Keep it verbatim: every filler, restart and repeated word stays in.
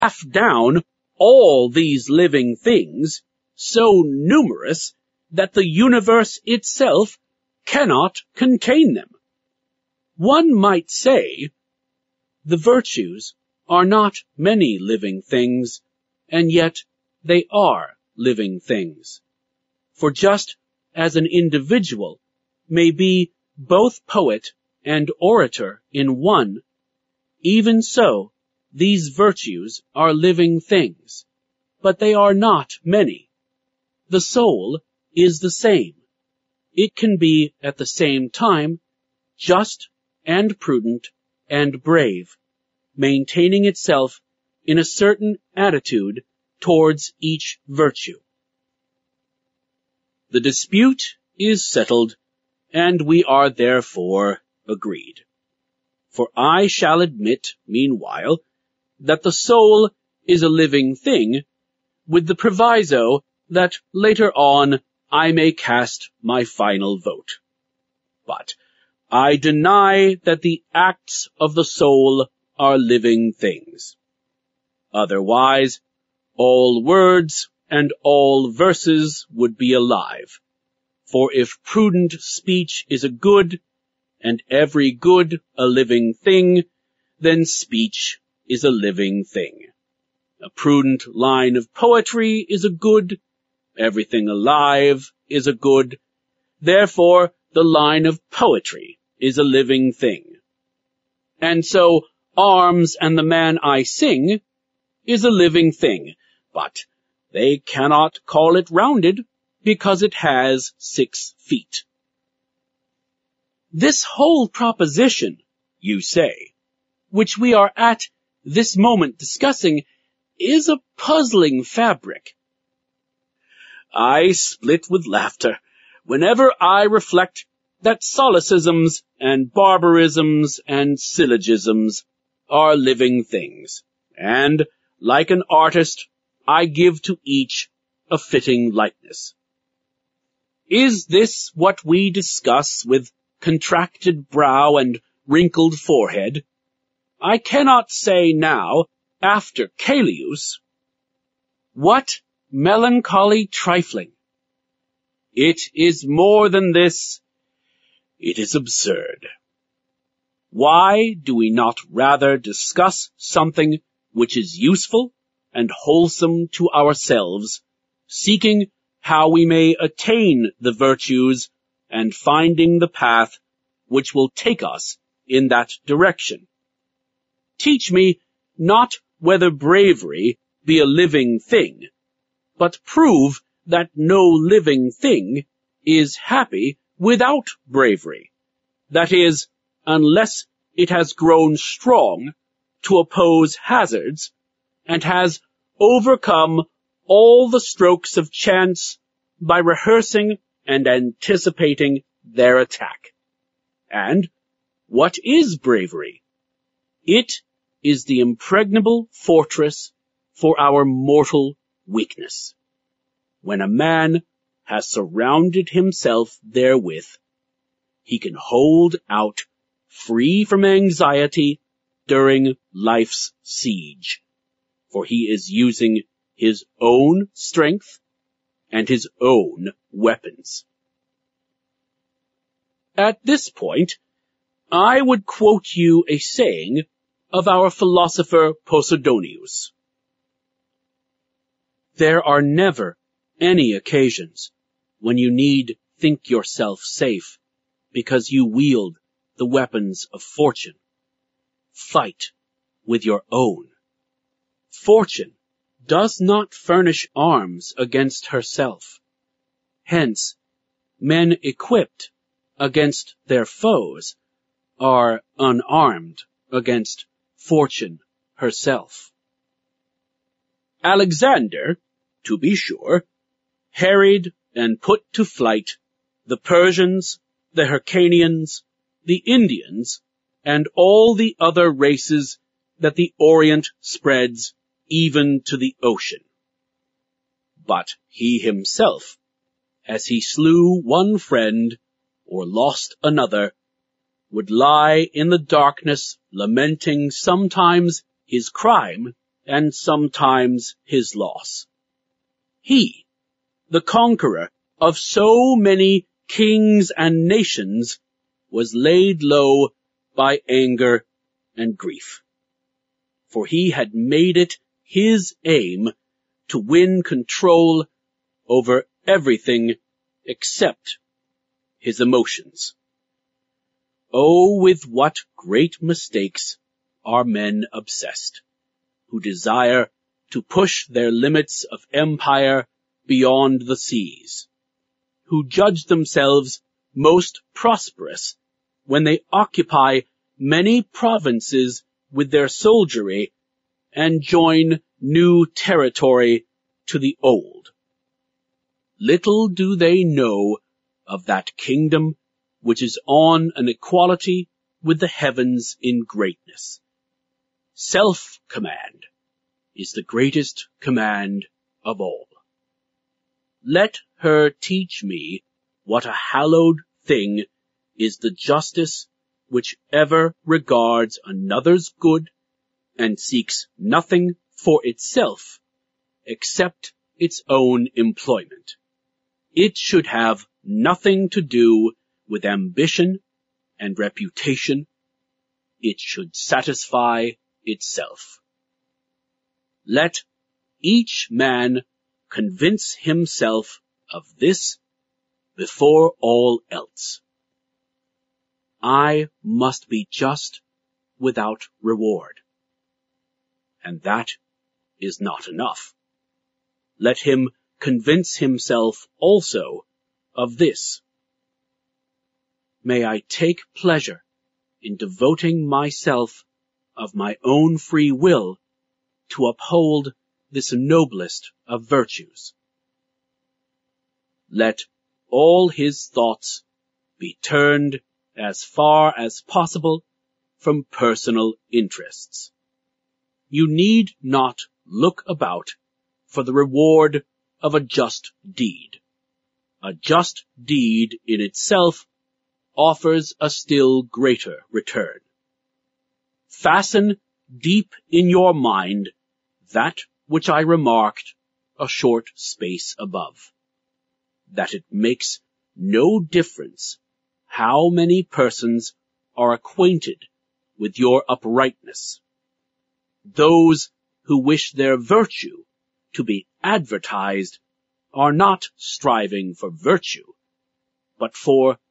graph down all these living things, so numerous that the universe itself cannot contain them. One might say, the virtues are not many living things, and yet they are living things. For just as an individual may be both poet and orator in one, even so these virtues are living things, but they are not many. The soul is the same. It can be at the same time just and prudent and brave, maintaining itself in a certain attitude towards each virtue. The dispute is settled, and we are therefore agreed. For I shall admit, meanwhile, that the soul is a living thing, with the proviso that later on I may cast my final vote. But I deny that the acts of the soul are living things. Otherwise, all words and all verses would be alive. For if prudent speech is a good, and every good a living thing, then speech is a living thing. A prudent line of poetry is a good, everything alive is a good, therefore the line of poetry is a living thing. And so arms and the man I sing is a living thing, but they cannot call it rounded because it has six feet. This whole proposition, you say, which we are at this moment discussing, is a puzzling fabric. I split with laughter whenever I reflect that solecisms and barbarisms and syllogisms are living things, and, like an artist, I give to each a fitting likeness. Is this what we discuss with contracted brow and wrinkled forehead? I cannot say now, after Caelius, what melancholy trifling! It is more than this. It is absurd. Why do we not rather discuss something which is useful and wholesome to ourselves, seeking how we may attain the virtues and finding the path which will take us in that direction? Teach me not whether bravery be a living thing, but prove that no living thing is happy without bravery. That is, unless it has grown strong to oppose hazards and has overcome all the strokes of chance by rehearsing and anticipating their attack. And what is bravery? It is the impregnable fortress for our mortal weakness. When a man has surrounded himself therewith, he can hold out free from anxiety during life's siege, for he is using his own strength and his own weapons. At this point, I would quote you a saying of our philosopher Posidonius. There are never any occasions when you need think yourself safe because you wield the weapons of fortune. Fight with your own. Fortune does not furnish arms against herself. Hence, men equipped against their foes are unarmed against fortune herself. Alexander, to be sure, harried and put to flight the Persians, the Hyrcanians, the Indians, and all the other races that the Orient spreads even to the ocean. But he himself, as he slew one friend or lost another, would lie in the darkness lamenting sometimes his crime and sometimes his loss. He, the conqueror of so many kings and nations, was laid low by anger and grief. For he had made it his aim to win control over everything except his emotions. Oh, with what great mistakes are men obsessed, who desire to push their limits of empire beyond the seas, who judge themselves most prosperous when they occupy many provinces with their soldiery and join new territory to the old. Little do they know of that kingdom which is on an equality with the heavens in greatness. Self-command is the greatest command of all. Let her teach me what a hallowed thing is the justice which ever regards another's good and seeks nothing for itself except its own employment. It should have nothing to do with ambition and reputation. It should satisfy itself. Let each man convince himself of this before all else. I must be just without reward. And that is not enough. Let him convince himself also of this. May I take pleasure in devoting myself of my own free will to uphold this noblest of virtues. Let all his thoughts be turned as far as possible from personal interests. You need not look about for the reward of a just deed. A just deed in itself offers a still greater return. Fasten deep in your mind that which I remarked a short space above, that it makes no difference how many persons are acquainted with your uprightness. Those who wish their virtue to be advertised are not striving for virtue, but for